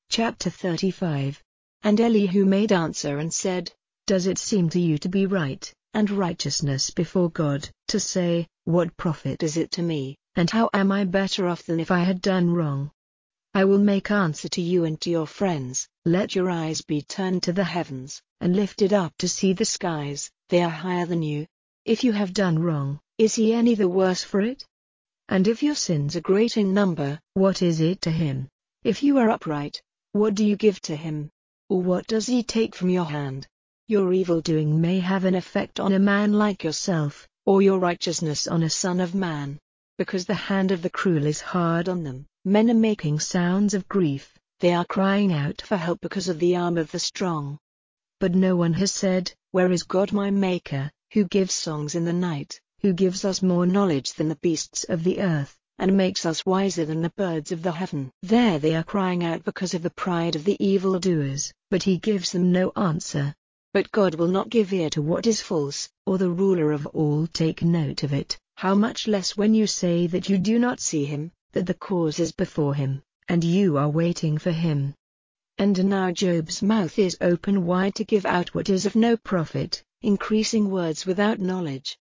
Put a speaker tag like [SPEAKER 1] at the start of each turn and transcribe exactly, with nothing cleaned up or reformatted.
[SPEAKER 1] Chapter thirty-five. And Elihu made answer and said, Does it seem to you to be right, and righteousness before God, to say, What profit is it to me, and how am I better off than if I had done wrong? I will make answer to you and to your friends, let your eyes be turned to the heavens, and lifted up to see the skies, they are higher than you. If you have done wrong, is he any the worse for it? And if your sins are great in number, what is it to him? If you are upright, what do you give to him? Or what does he take from your hand? Your evil-doing may have an effect on a man like yourself, or your righteousness on a son of man. Because the hand of the cruel is hard on them, men are making sounds of grief, they are crying out for help because of the arm of the strong. But no one has said, Where is God my Maker, who gives songs in the night, who gives us more knowledge than the beasts of the earth, and makes us wiser than the birds of the heaven? There they are crying out because of the pride of the evildoers, but he gives them no answer. But God will not give ear to what is false, or the ruler of all take note of it. How much less when you say that you do not see him, that the cause is before him, and you are waiting for him. And now Job's mouth is open wide to give out what is of no profit, increasing words without knowledge.